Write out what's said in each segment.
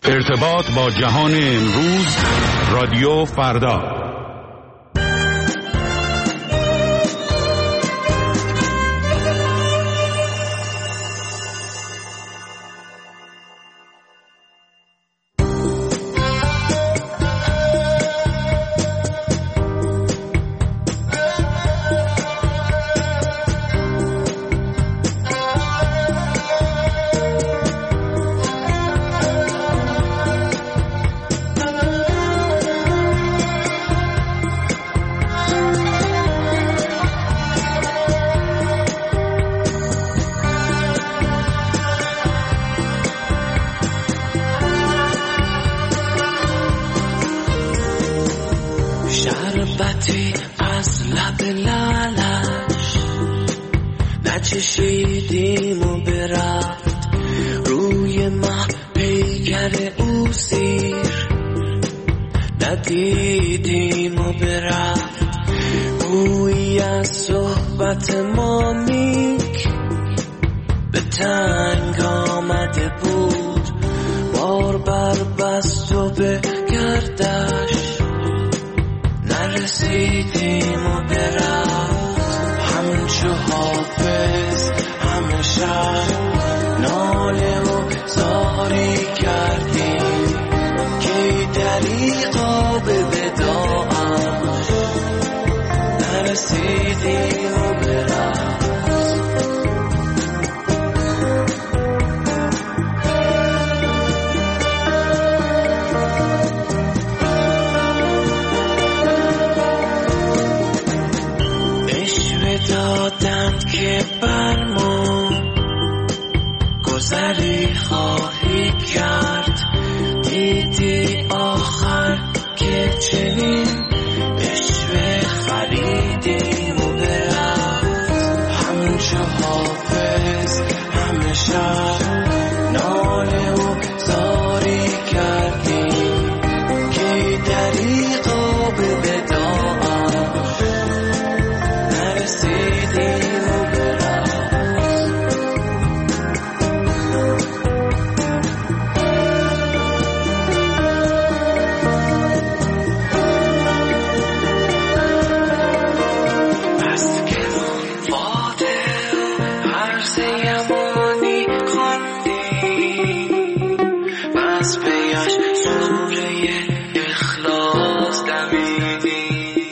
ارتباط با جهان امروز، رادیو فردا. شربتی از لب لالش نچشیدیم و برفت روی مه پیکر او سیر ندیدیم و برفت گویی از صحبت ما نیک به تنگ آمده بود بار بر بست و به گردش نرسیدیم و برفت همچو حافظ همه شب ناله و زاری کردیم که دریغا به وداعش نرسیدیم و برفت دادند که بر ما گذری خواهی کرد دیدی آخر که چنین عشوه خریدیم و برفت همچو حافظ همه شب ناله و زاری کردیم که دریغا به وداعش نرسیدیم و برفت بس که واده عرض یمانی خواندیم بس پیش سوره اخلاص دمیدیم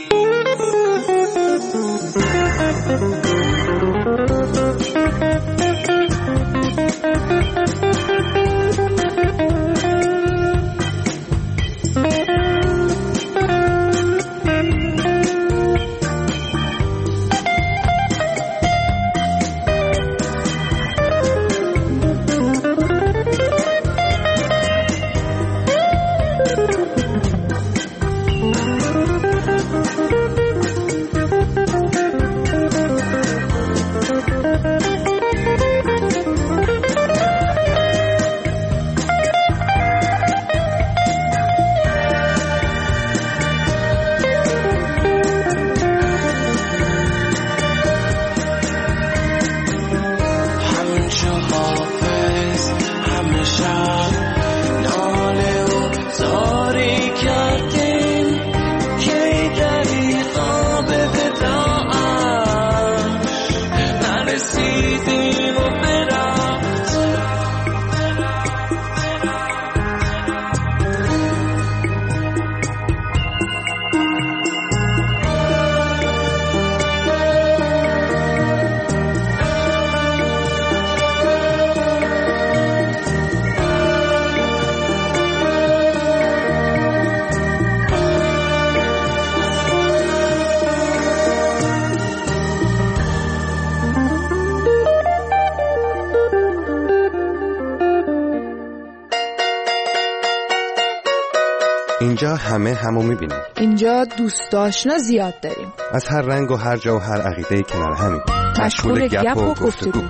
اینجا همه همو میبینیم. اینجا دوست آشنا زیاد داریم. از هر رنگ و هر جا و هر عقیده‌ای کنار همیم. مشغول گپ و گفتگو.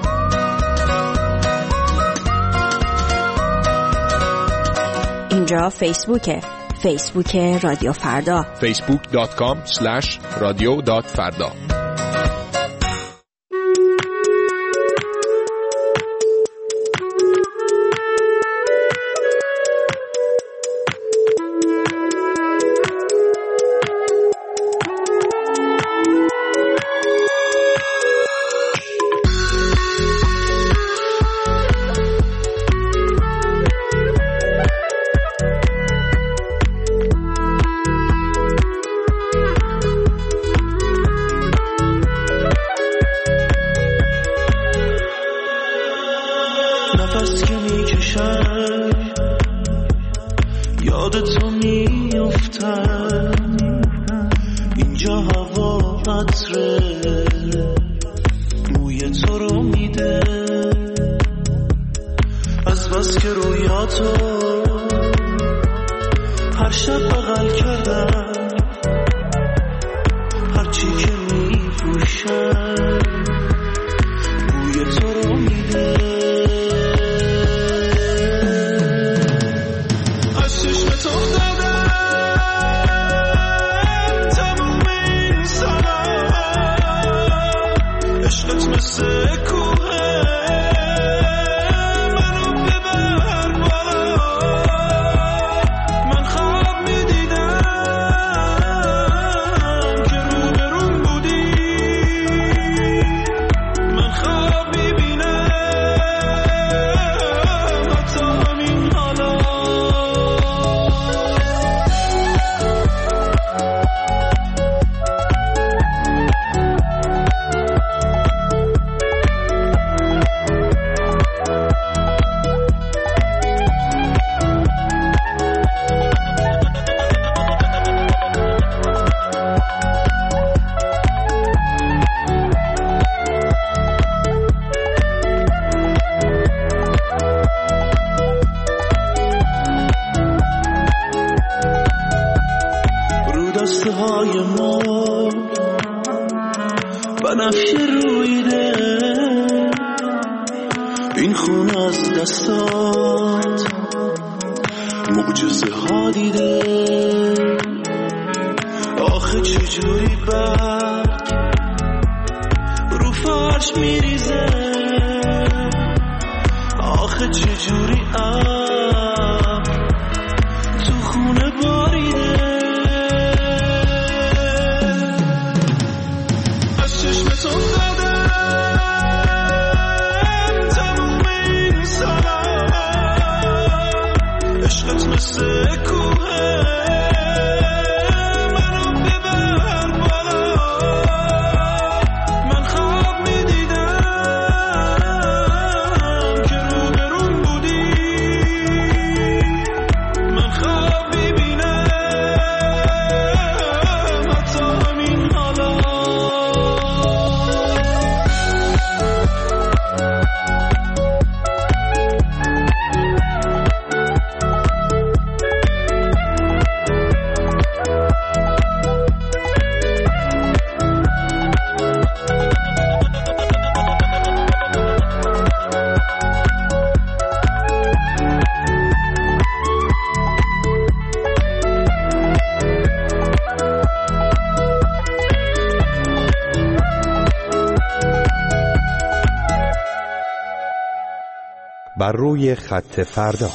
اینجا فیسبوک رادیو فردا. facebook.com/radio.farda. میکشن یاد تو میفتن اینجا هوا عطره موی تو رو میده از بس که رویاتو هر شب بغل کردم هرچی که میپوشم بوی تو رو میده از چشم تو زدم تموم این سالم عشقت مثل کوه منو ببر بالا من خواب میدیدم که روبروم بودی من خواب میبینم حتی همین حالا رو دسته های ما بنفشه رویده این خون از دستات معجزه ها دیده آخه چجوری برگ رو فرش میریزه آخه چجوری ابر تو خونه باریده از چشم تو زدم تموم این سالم عشقت مثل کوه منو ببر بالا من خواب میدیدم که روبروم بودی من خواب میبینم حتی همین حالا بر روی خط فردا.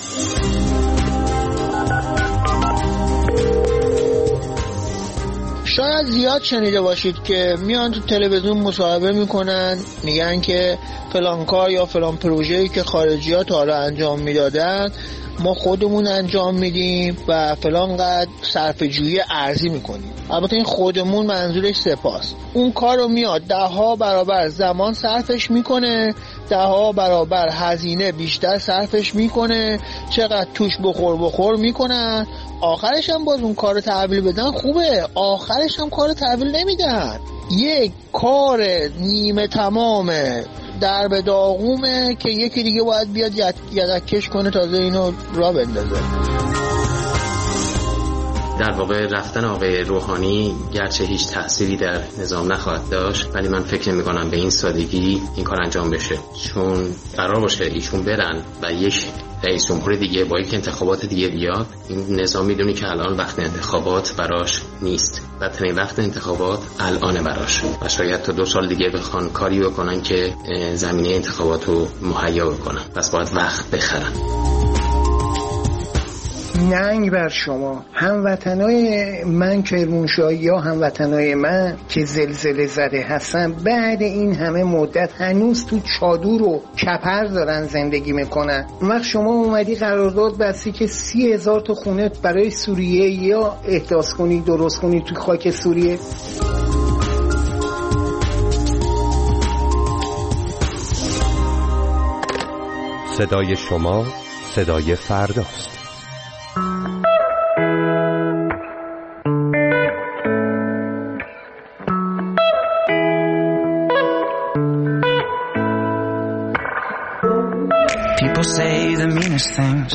شاید زیاد شنیده باشید که میان تو تلویزیون مصاحبه میکنن میگن که فلان کار یا فلان پروژه‌ای که خارجی‌ها تا حالا انجام میدادن ما خودمون انجام میدیم و فلان قدر صرفه‌جویی ارزی میکنیم. البته این خودمون منظورش سپاس. اون کار رو میاد 10 برابر زمان صرفش میکنه، 10 برابر هزینه بیشتر صرفش میکنه، چقدر توش بخور میکنن، آخرش هم باز اون کار رو تحویل بدن خوبه، آخرش هم کار رو تحویل نمیدن. یک کار نیمه تمامه در به داغومه که یکی دیگه باید بیاد یدکش کنه تازه اینو را بندازه. در واقع رفتن آقای روحانی گرچه هیچ تأثیری در نظام نخواهد داشت، ولی من فکر نمی‌کنم به این سادگی این کار انجام بشه، چون قرار باشه ایشون برن و یک رئیس جمهور دیگه با یک انتخابات دیگه بیاد. این نظام میدونی که الان وقت انتخابات براش نیست، بدترین وقت انتخابات الان براش و شاید تا 2 سال دیگه بخوان کاری بکنن که زمینه انتخابات رو مهیا بکنن، پس باید وقت بخرن. ننگ بر شما هموطنای من کرمانشاهی یا هموطنای من که زلزله زده هستن، بعد این همه مدت هنوز تو چادر و کپر دارن زندگی میکنن. وقت شما اومدی قرارداد بستی که 30,000 تا خونه برای سوریه یا احداث کنی درست کنی تو خاک سوریه. صدای شما صدای فرداست. People say the meanest things.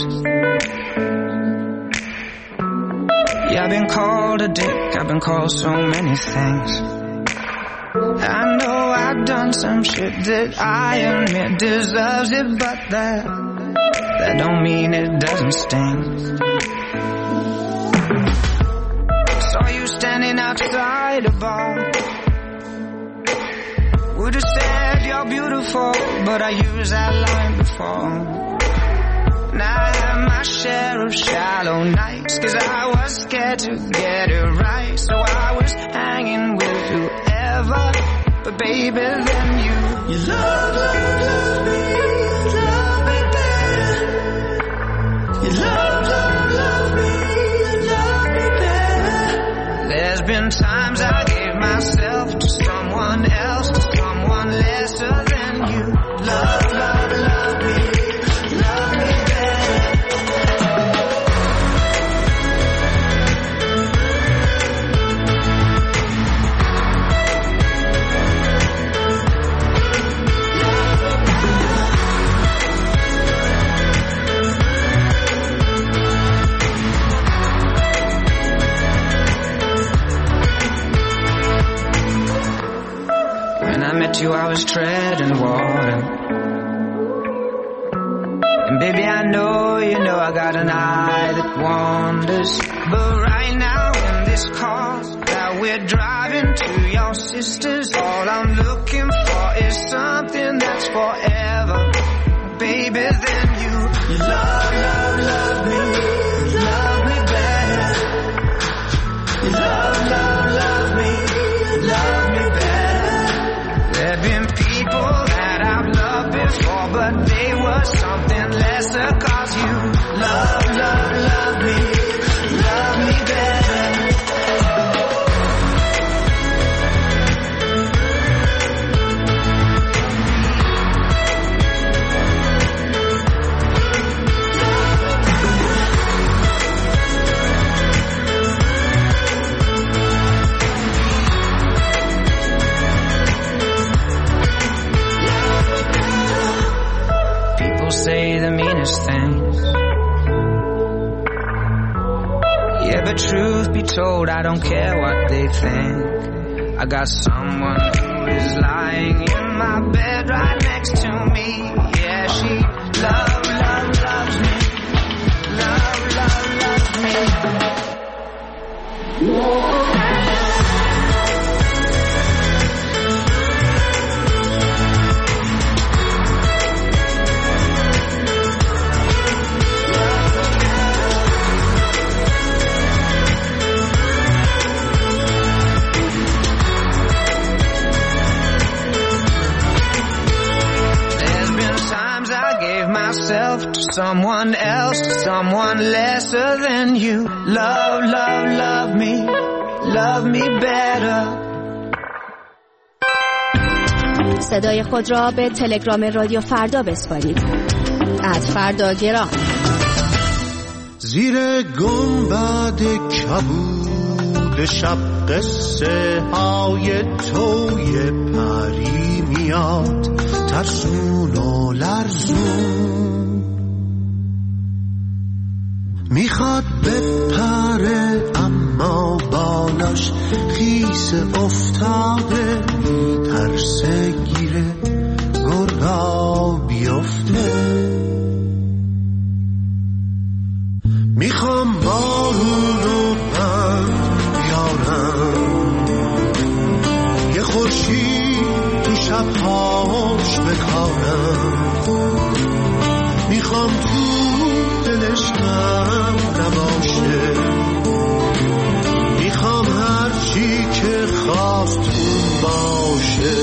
Yeah, I've been called a dick, I've been called so many things. I know I've done some shit that I admit deserves it, but that don't mean it doesn't sting. Saw you standing outside a bar. Would've said you're beautiful, but I used that line before. Now I have my share of shallow nights, 'cause I was scared to get it right. So I was hanging with whoever, but baby then you love me, love me better. You love me, love me better. There's been times I gave myself to someone else, to someone lesser than you. Love me, love me better. When I met you, I was treading water. And baby, I know I got an eye that wanders. But right now in this car that we're driving to your sister's, all I'm looking for is something that's forever. Baby, then you love me, love me better. You love me, love me better. There've been people that I've loved before, but they were something lesser, 'cause you love me better. Say the meanest things. Yeah, but truth be told, I don't care what they think. I got someone who is lying in my bed right next to me. Yeah, she loves me. Loves me. To someone else, to someone lesser than you. Love me better. صدای خود را به تلگرام رادیو فردا بسپارید. @فرداگرام. زیر گنبد کبود شب قصه های توی پری میاد، ترسون و لرزون، میخواد بپره اما بالاش خیس افتاده، میترسه گیره گرگا بیفته. میخوام بارونو من بیارم، یه خورشید تو شبهاش بکارم، میخوام تو دلش غم نباشه، میخوام هر چی که خواست اون باشه.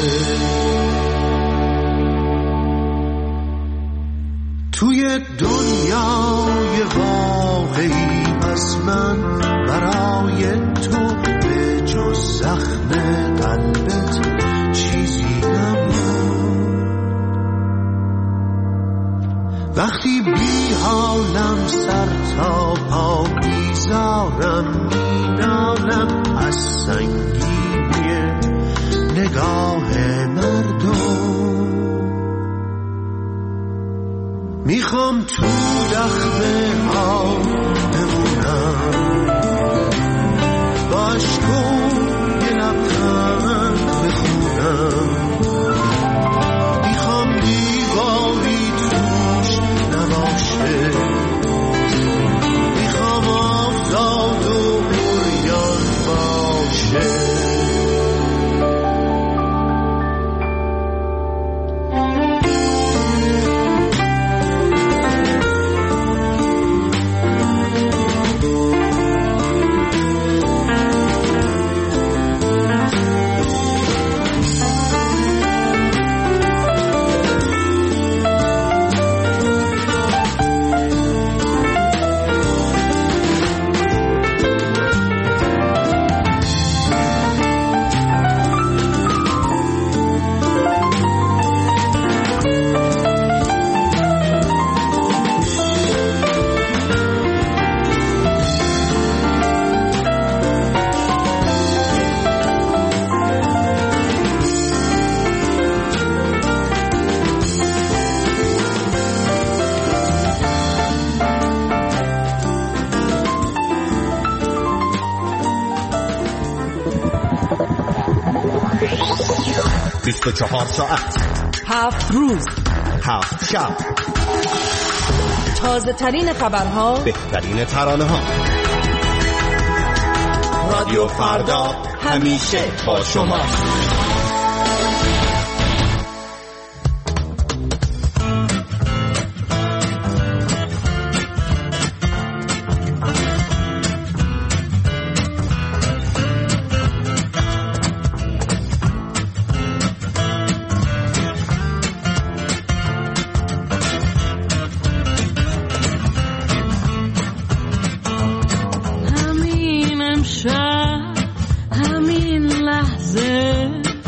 توی دنیای واقعی از من برای تو به جز زخم قلبت چیزی نمون، وقتی بی حالم سر تا پا بیزارم مینالم از سنگینی نگاه مردم. میخوام تو دخمه ها بمونم با عشقم یه لبخند بخونم. میخوام دیواری توش نباشه، میخوام آزاد و عریان باشه. به 4 ساعت 7 روز 7 شب، تازه ترین خبرها، بهترین ترانه ها. رادیو فردا همیشه با شما. همین لحظه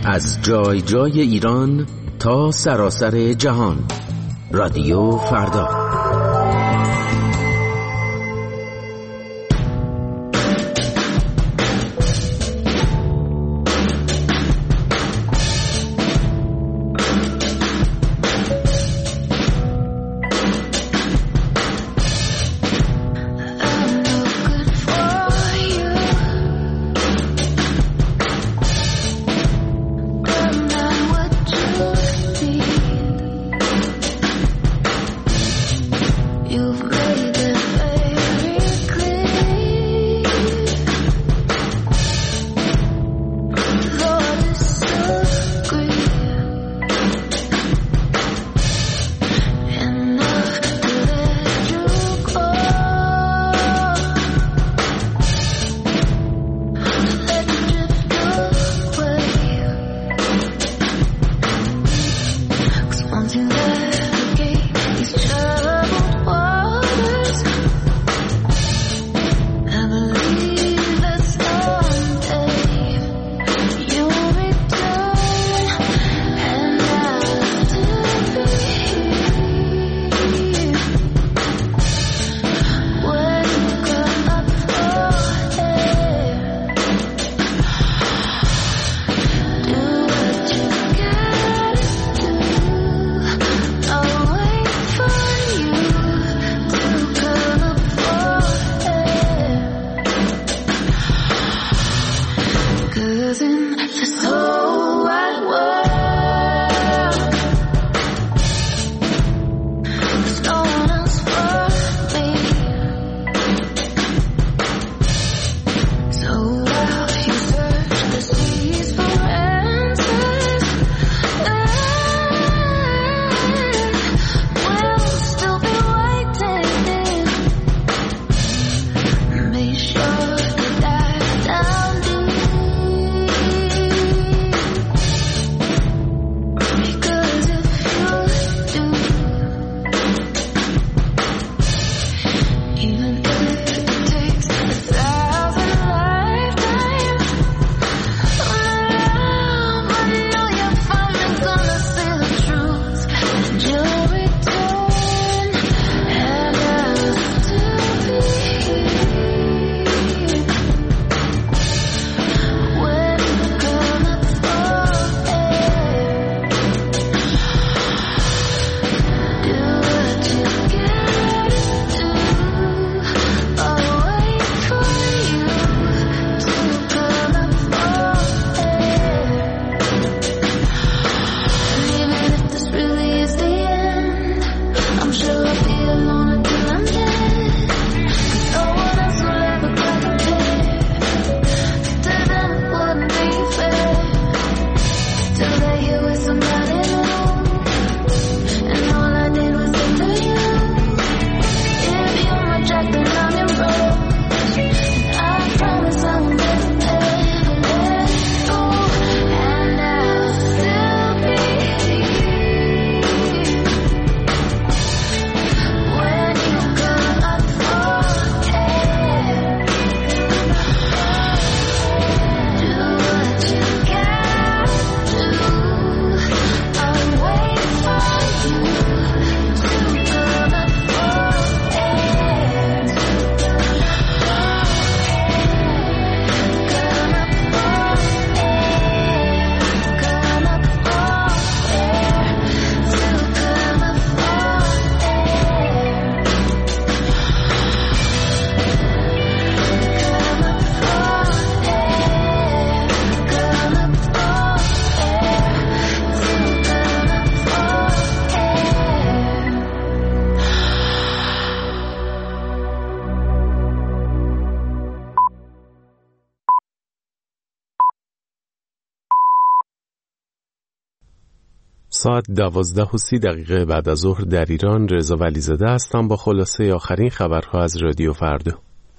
از جای جای ایران تا سراسر جهان. رادیو فردا. ساعت 12:30 بعد از ظهر در ایران. رضا ولیزاده هستم با خلاصه آخرین خبرها از رادیو فردا.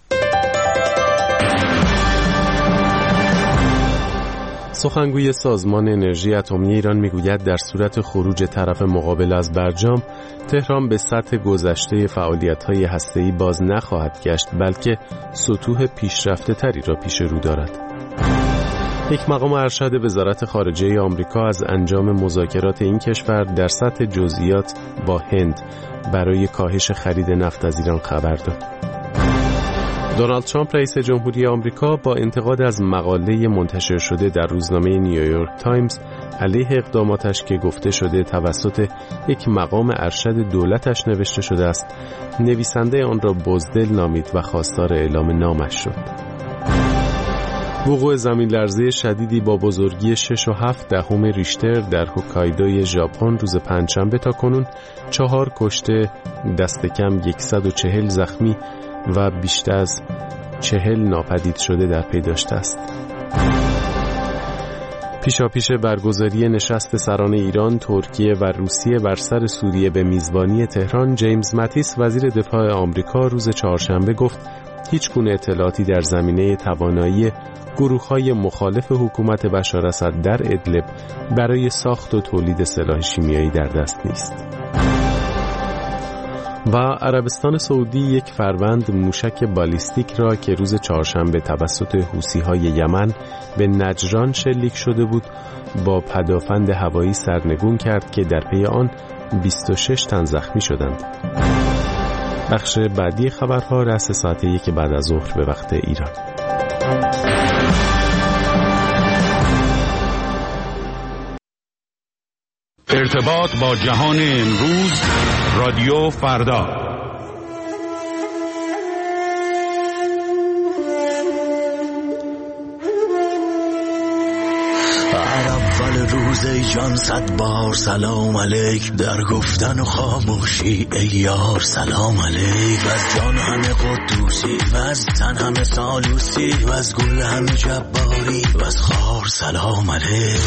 سخنگوی سازمان انرژی اتمی ایران میگوید در صورت خروج طرف مقابل از برجام، تهران به سطح گذشته فعالیت‌های هسته‌ای باز نخواهد گشت، بلکه سطوح پیشرفته تری را پیش رو دارد. یک مقام ارشد وزارت خارجه آمریکا از انجام مذاکرات این کشور در سطح جزئیات با هند برای کاهش خرید نفت از ایران خبر داد. دونالد ترامپ رئیس جمهوری آمریکا با انتقاد از مقاله منتشر شده در روزنامه نیویورک تایمز علیه اقداماتش که گفته شده توسط یک مقام ارشد دولتش نوشته شده است، نویسنده آن را بزدل نامید و خواستار اعلام نامش شد. وقوع زمین لرزه شدیدی با بزرگی 6.7 ریشتر در هوکایدوی ژاپن روز پنجشنبه تا کنون 4 کشته، دست کم 140 زخمی و بیشتر از 40 ناپدید شده در پی داشته است. پیشاپیش برگزاری نشست سران ایران، ترکیه و روسیه بر سر سوریه به میزبانی تهران، جیمز ماتیس وزیر دفاع آمریکا روز چهارشنبه گفت هیچ گونه اطلاعاتی در زمینه توانایی گروه‌های مخالف حکومت بشار اسد در ادلب برای ساخت و تولید سلاح شیمیایی در دست نیست. و عربستان سعودی یک فروند موشک بالیستیک را که روز چهارشنبه توسط حوثی‌های یمن به نجران شلیک شده بود با پدافند هوایی سرنگون کرد که در پی آن 26 تن زخمی شدند. بخش بعدی خبرها رأس ساعت 1 بعد از ظهر به وقت ایران. ارتباط با جهان امروز، رادیو فردا. اول روز ای جان 100 بار سلام علیک، در گفتن و خاموشی ای یار سلام علیک. و از جان همه قدوسی و از تن همه سالوسی و از گل همه جباری و از خار سلام علیک.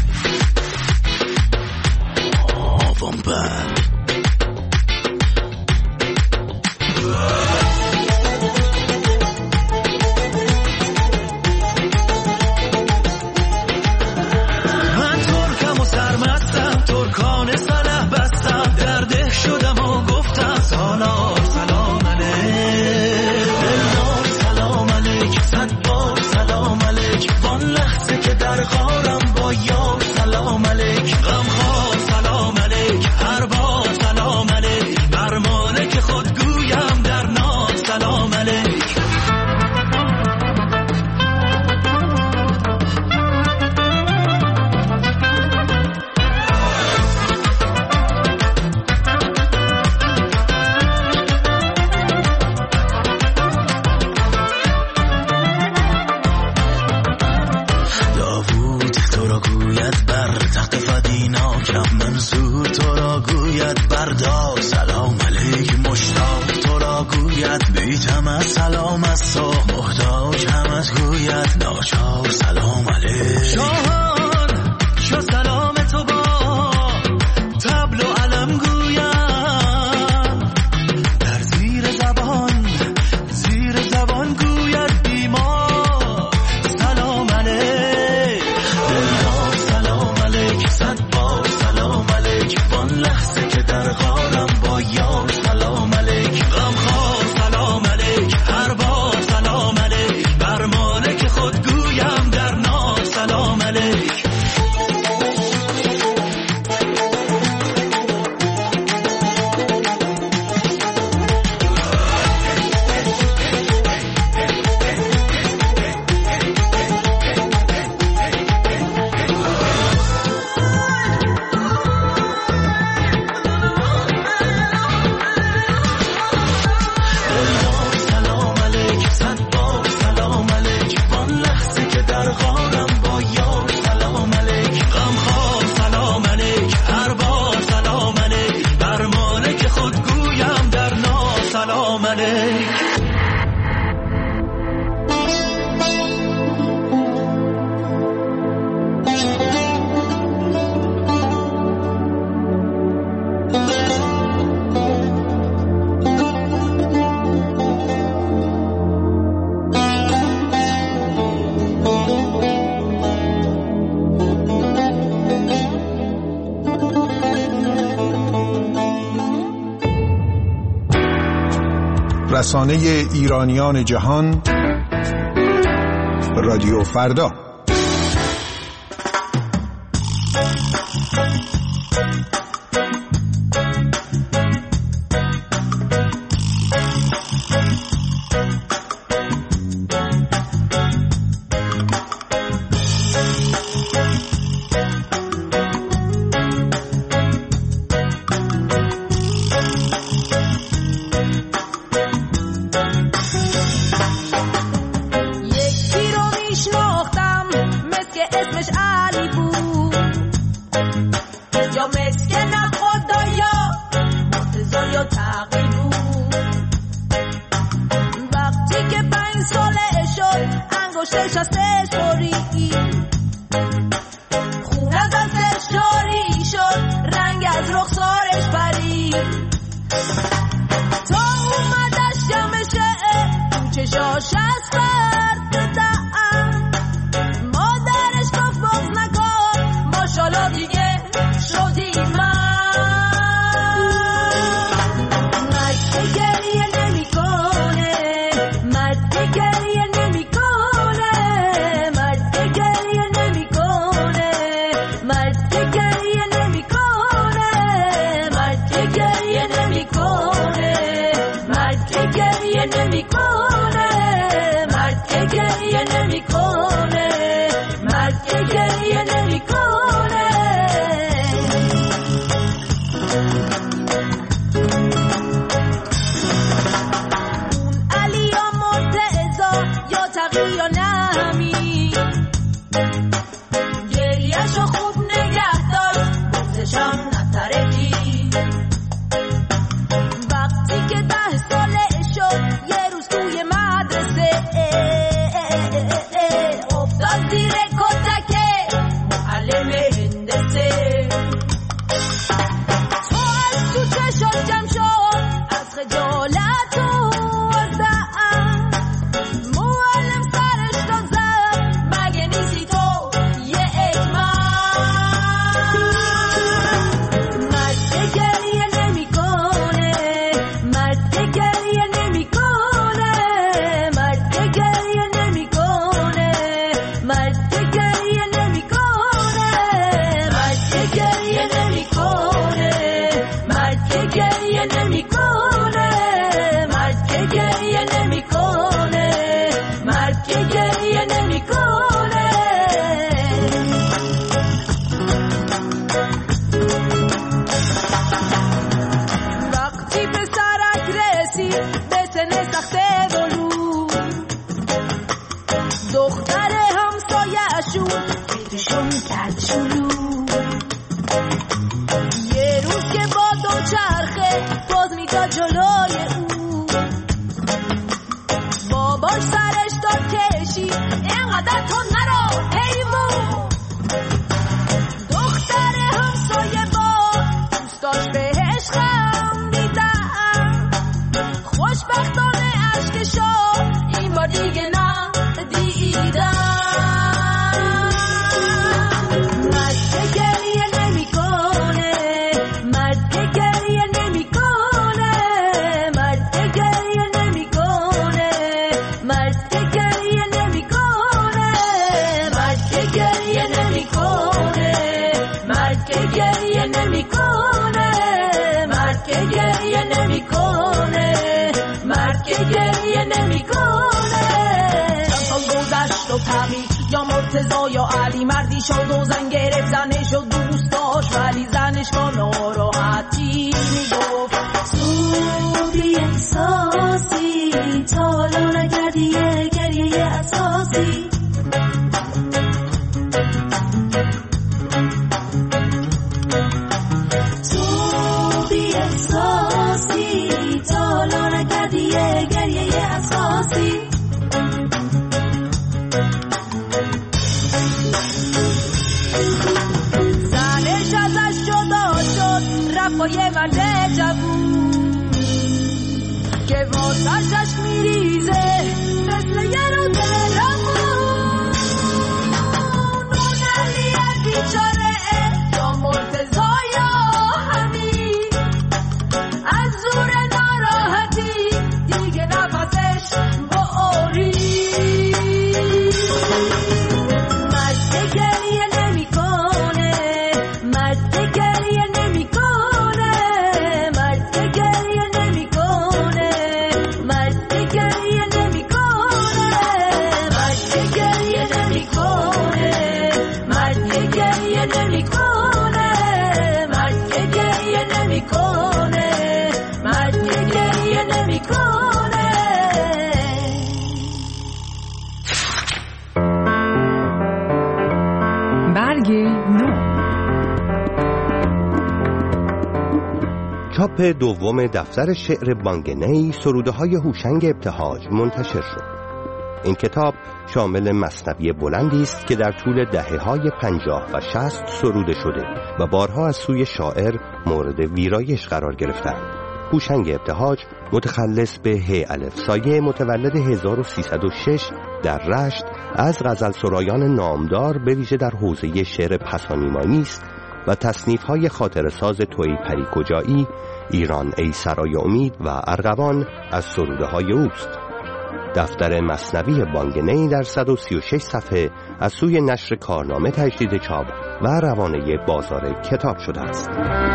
آوام بر رسانه ایرانیان جهان، رادیو فردا. یا مرتضی یا علی مردی شد و زن گرفت زنش و دوست داشت ولی زنش با ناراحتی میگفت تو بی احساسی تالا نکردی گریه اساسی تو بی احساسی تالا نکردی گریه اساسی زنش ازش جدا شد رفت با یه مرد جوون که واسش میریزه مثل یه روز روون اون علیه بیچاره یا مرتضی یا حمید از زور ناراحتی دیگه نفسش با آری مرد گریه نمی کنه مرد گریه چاپ دوم دفتر شعر بانگنی سروده‌های هوشنگ ابتهاج منتشر شد. این کتاب شامل مثنوی بلندی است که در طول دهه‌های 50 و 60 سروده شده و بارها از سوی شاعر مورد ویرایش قرار گرفتند. هوشنگ ابتهاج متخلص به ه الف سایه متولد 1306 در رشت از غزلسرایان نامدار به ویژه در حوزه شعر پسانیمانی است و تصنیف‌های خاطره‌ساز تویی پری کجایی، ایران ای سرای امید و ارغوان از سروده‌های اوست. دفتر مثنوی بانگنی در 136 صفحه از سوی نشر کارنامه تجدید چاپ و روانه بازار کتاب شده است.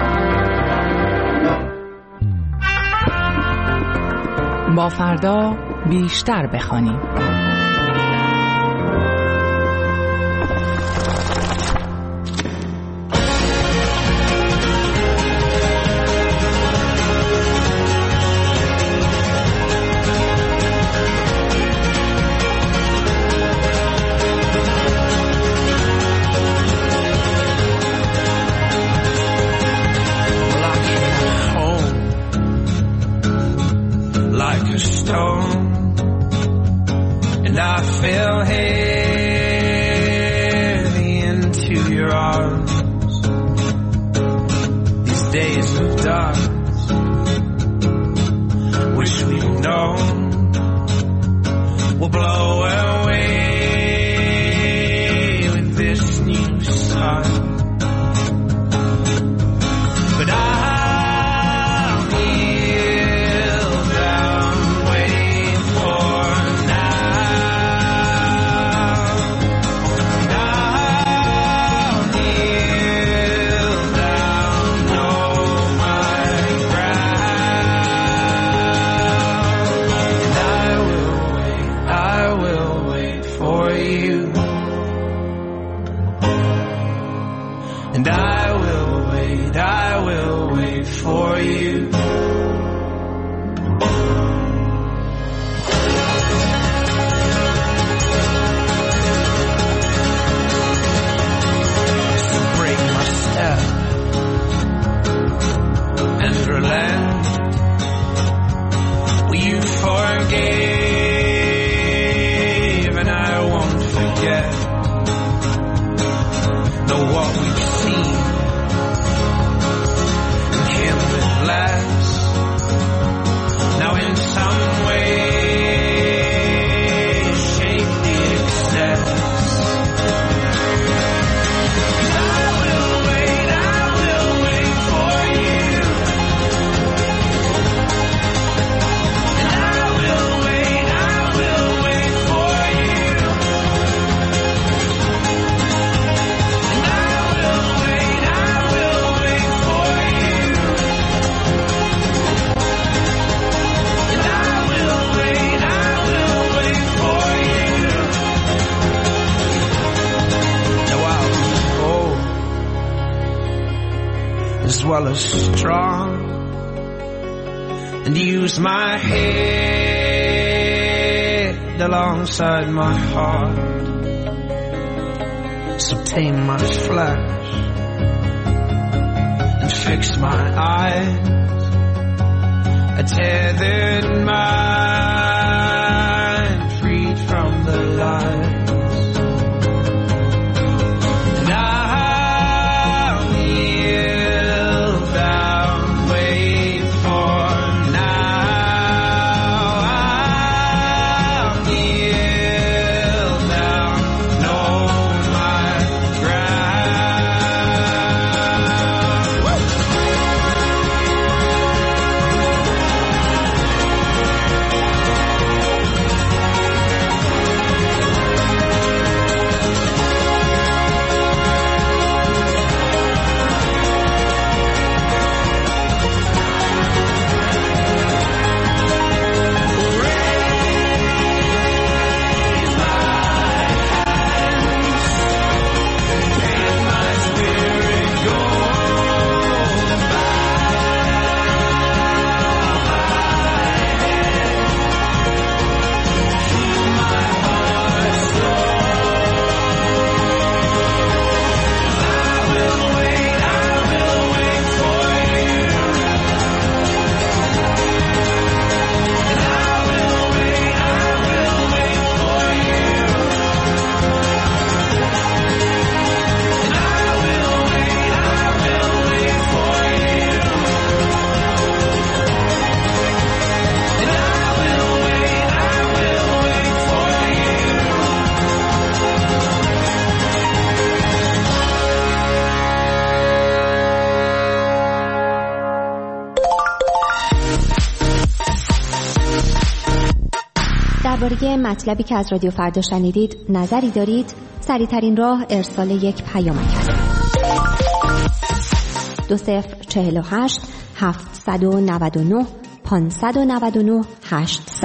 با فردا بیشتر بخوانیم. And I fell heavy into your arms. These days of dark, wish we'd known, will blow away with this new sun. But I'll kneel down, wait for and I will wait for you. So break my step and relent. Will you forgive and I won't forget. Know what we've seen and him with less. Now in some way shape the excess. I will wait for you. And I will wait for you. As well as strong, and use my head alongside my heart. So tame my flesh and fix my eyes. A tethered mind freed from the lies. درباره مطلبی که از رادیو فردا شنیدید نظری دارید؟ سریع‌ترین راه ارسال یک پیامک است. 2048 799 599 800.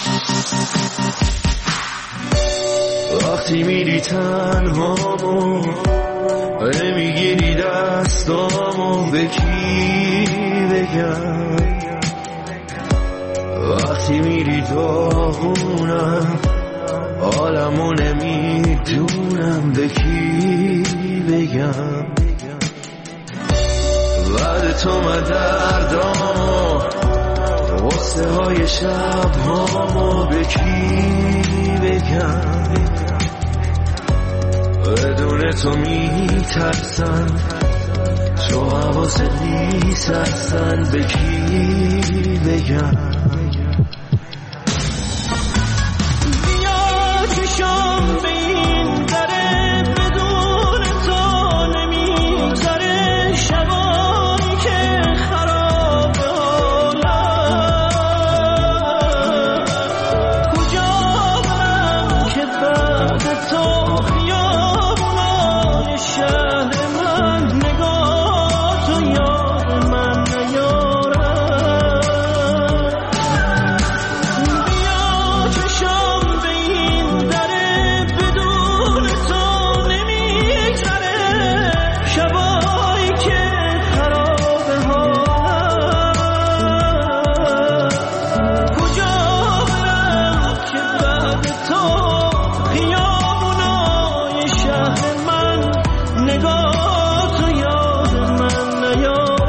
وقتی میری تنهامو میگیری دستامو به کی بگم، وقتی میری داغونم عالمو نمیدونم به کی بگم، بعد تو من دردامو غصه های شب هامو به کی بگم، بدون تو میترسن تو حواست نیست اصلا به کی بگم. بیا چشم به این دره بدون تو نمیگذره، شبایی که خراب حالم کجا برم که بعد تو خیابونای شهر من نگاه تو یاد من نیارم. بیا چشم به این دره بدون تو نمیگذره، شبایی که خراب حالم کجا برم که بعد تو خیابونای شهر من نگاه تو یاد من نیارم.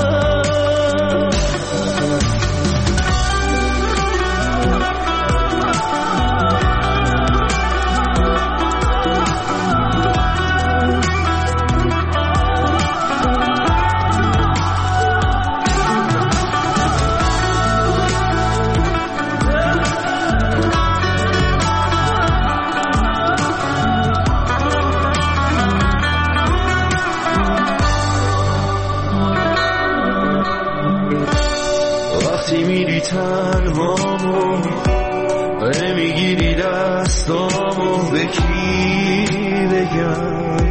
وقتی میری تنهامو میگیری دستامو به کی بگم،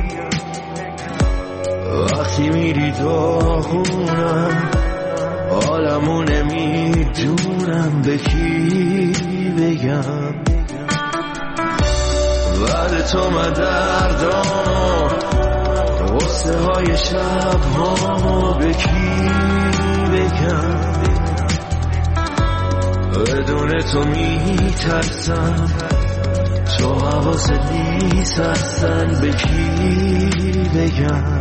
وقتی میری داغونم عالمو نمیدونم به کی بگم، بعد تو من دردامو غصه های شب هامو به کی بگم، بدون تو میترسم تو حواست نیست اصلا به کی بگم.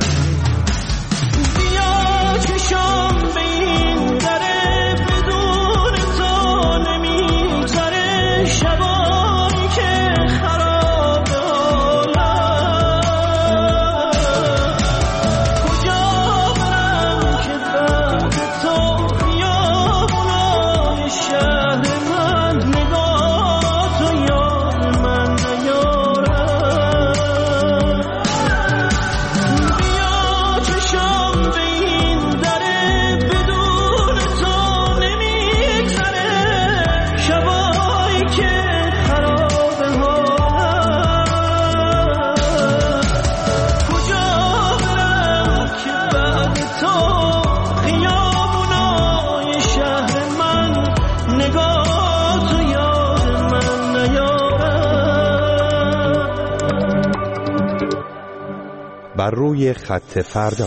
بیا چشم به این دره بدون تو نمیگذره، شبایی که خراب حالم کجا برم که بعد تو خیابونای شهر من نگاه تو یاد من نیارم. بیا چشم به این دره بدون تو نمیگذره، شبایی که خراب حالم کجا برم که بعد تو خیابونای شهر من نگاه تو یاد من نیارم. بر روی خط فردا.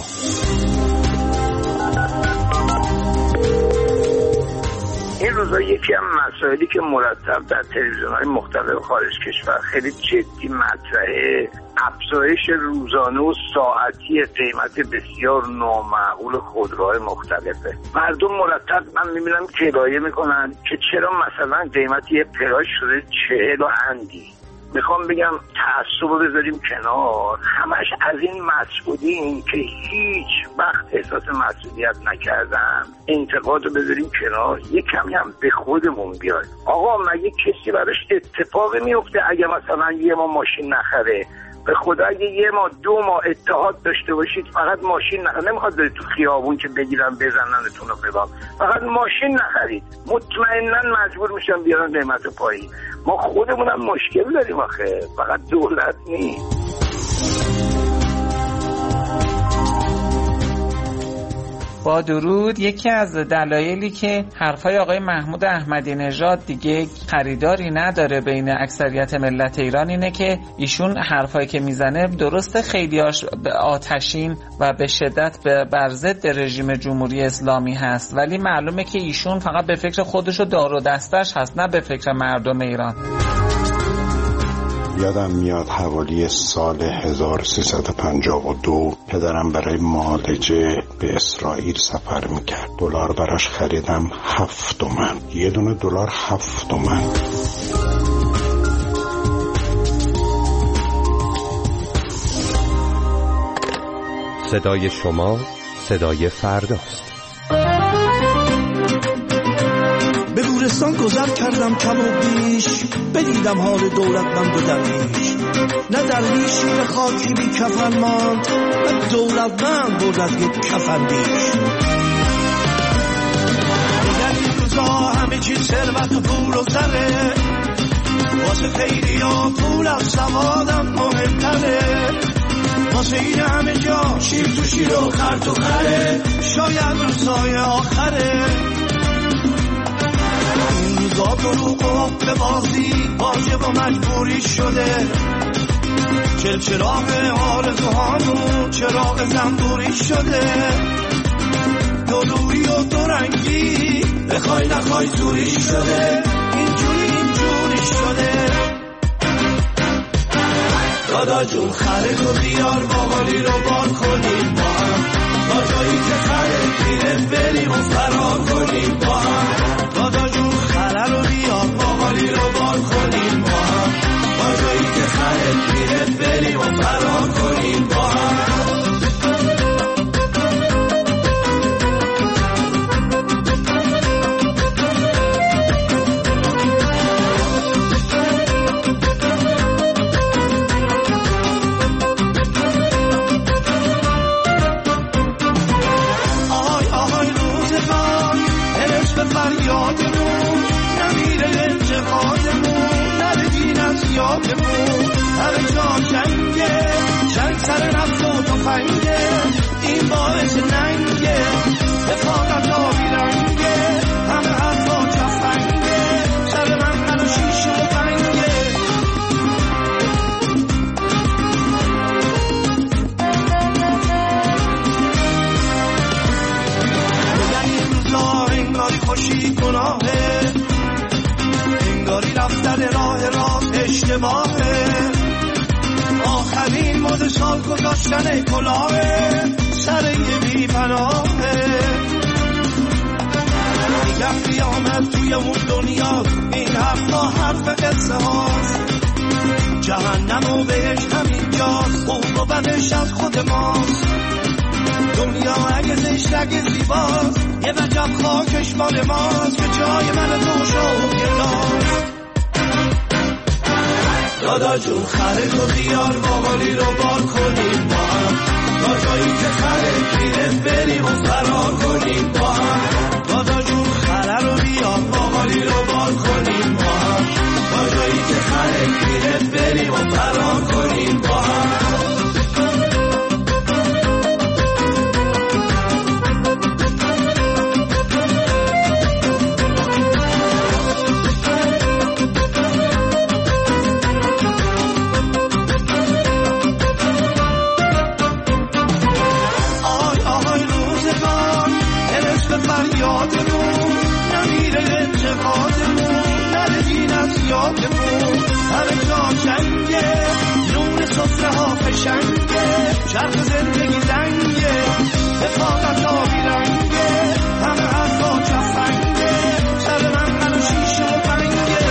این روزا یکی از مسائلی که مرتب در تلویزیون‌های مختلف خارج کشور خیلی جدی مطرحه، افزایش روزانه و ساعتی قیمت بسیار نامعقول خودروهای مختلفه. مردم مرتب من میبینم کرایه میکنن که چرا مثلا قیمت یه پراش شده 40 و اندی. میخوام بگم تعصب رو بذاریم کنار، همش از این مسئولین که هیچ وقت احساس مسئولیت نکردن انتقاد رو بذاریم کنار، یه کمی هم به خودمون بیایم. آقا مگه کسی براش اتفاقی میفته اگه مثلا یه ما ماشین نخره؟ به خدا اگه 1 ماه 2 ماه اتحاد داشته باشید فقط ماشین نخرید، نمیخواد برید تو خیابون که بگیرن بزننتون رو ببام، فقط ماشین نخرید، مطمئنا مجبور میشن بیارن قیمت پایین. ما خودمونم مشکل داریم آخه، فقط دولت نیست. با درود. یکی از دلایلی که حرفای آقای محمود احمدی نژاد دیگه خریداری نداره بین اکثریت ملت ایران اینه که ایشون حرفایی که میزنه درسته خیلیاش به آتشین و به شدت بر ضد رژیم جمهوری اسلامی هست، ولی معلومه که ایشون فقط به فکر خودش و دار و دستش هست، نه به فکر مردم ایران. یادم میاد حوالی سال 1352 پدرم برای معالجه به اسرائیل سفر میکرد. دلار براش خریدم 7 تومن، یه دونه دلار 7 تومن. صدای شما صدای فرداست. به گورستان گذر کردم کم و بیش، بدیدم حال دولتمند و درویش. نه درویشی به خاکی بی کفن ماند، نه دولتمند بود از یک کفن بیش. دیگر این روزا همه چیز ثروت و پول و زره، واسه خیلی ها پول از سوادم مهمتره. واسه این همه جا شیر تو شیر و خر تو خره، شاید روزای آخره. روزا دروغ و به بازی واجب و مجبوری شده، چراغ آرزوهامون چراغ زنبوری شده. دلویی و دورنگی بخوای نخوای زوری شده، اینجوری شده. دادا جون خره تو بیار باقالی رو بار کنیم با هم، تا جایی که خره پیره بریم و فرار کنیم با هم. دادا جون خره رو بیار باقالی رو بار کنیم با هم، تا جایی که خره پیره بریم و فرار کنیم با هم. فریادمون نمیره انتقادمون، نره دین از یادمون. همه جا جنگه، جنگ سر نفت و تفنگه، این باعث ننگه، حفاظت آبی رنگه. همه حرفا جفنگه، سر من و شیشه و بنگه. انگاری خوشی گناهه، انگاری رفتن راه راست اشتباهه. آخرین مد سال گذاشتن کلاهه، سر یه بی پناهه. میگم قیامت توی اون دنیا، این حرفا حرف قصه هاست. جهنم و بهش همینجاست، خوب و بدش از خود ماست. دنیا اگه زشت اگه زیباست، یه وجب خاکش مال ماست، که جای من تو شد یه داست. دادا جون خره تو بیار باقالی رو بار کنیم با هم، تا جایی که خره پیره بریم و فرار کنیم با هم. دادا جون خره رو بیار باقالی رو بار کنیم با هم، تا جایی که خره پیره بریم و فرار کنیم با هم. فریادمون نمیره انتقادمون، نره دین از یادمون. همه جا جنگه، نون صفره ها فشنگه، چرخ زندگی لنگه، حفاظت آبی رنگه. همه حرفا جفنگه، سر من و شیشه و بنگه.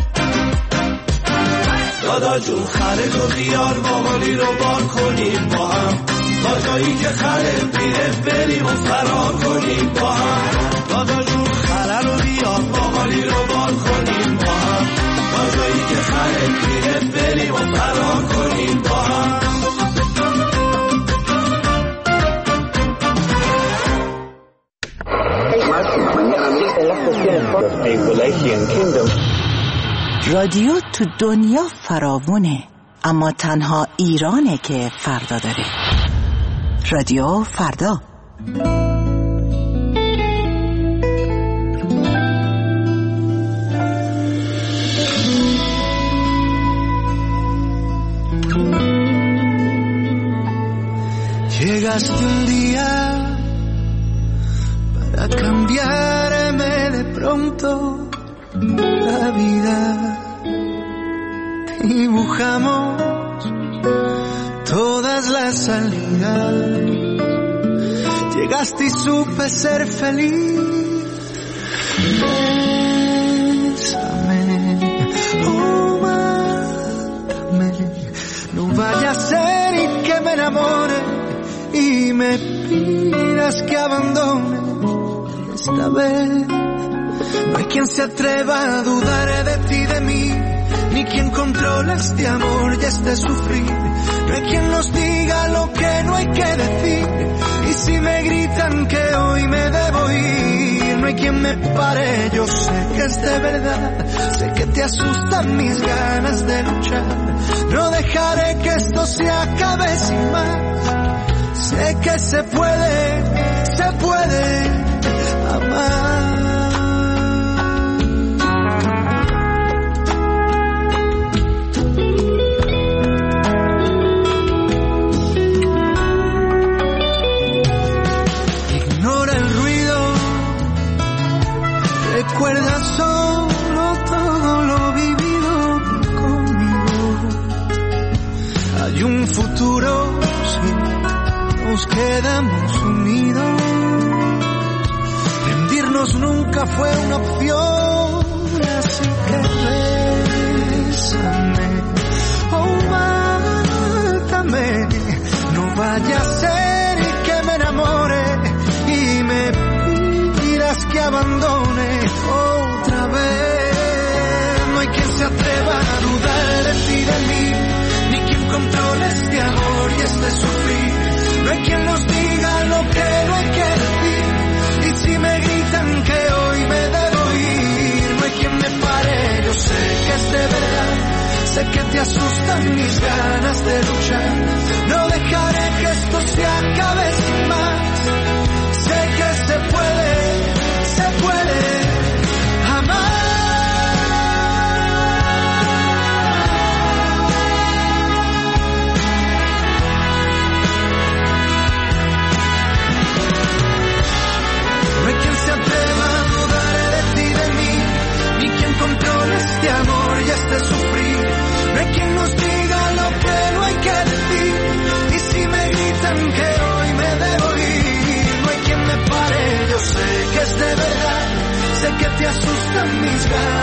دادا جون خره تو بیار باقالی رو بار کنیم با هم، تا جایی که خره پیره بریم و فرار کنیم با هم. دادا جون خره رو بیار باقالی رو بار کنیم با هم، تا جایی که خره پیره بریم و فرار کنیم با هم. رادیو تو دنیا فراوونه، اما تنها ایرانه که فردا داره. رادیو فردا. Llegaste un día para cambiarme de pronto la vida. Dibujamos todas las salidas. Llegaste y supe ser feliz. Bésame, oh, mátame. No vaya a ser y que me enamore y me pidas que abandone. Esta vez no hay quien se atreva a dudar de ti, de mí, ni quien controla este amor y este sufrir. No hay quien nos diga lo que no hay que decir. Y si me gritan que hoy me debo ir, no hay quien me pare, yo sé que es de verdad. Sé que te asustan mis ganas de luchar. No dejaré que esto se acabe sin más. Sé que se puede amar. Ignora el ruido, recuerda solo todo lo vivido conmigo. Hay un futuro, sí, nos quedamos unidos. Rendirnos nunca fue una opción, así que bésame, oh, mátame. No vaya a ser y que me enamore y me pidas que abandone otra vez. No hay quien se atreva a dudar de ti, de mí, ni quien controle este amor y este sufrir. No hay quien nos diga lo que no hay que decir. Y si me gritan que hoy me debo ir, no hay quien me pare, yo sé que es de verdad. Sé que te asustan mis ganas de luchar. No dejaré que esto se acabe sin más. Sé que se puede amar. Este amor y este sufrir. No hay quien nos diga lo que no hay que decir. Y si me gritan que hoy me debo ir, no hay quien me pare, yo sé que es de verdad. Sé que te asustan mis ganas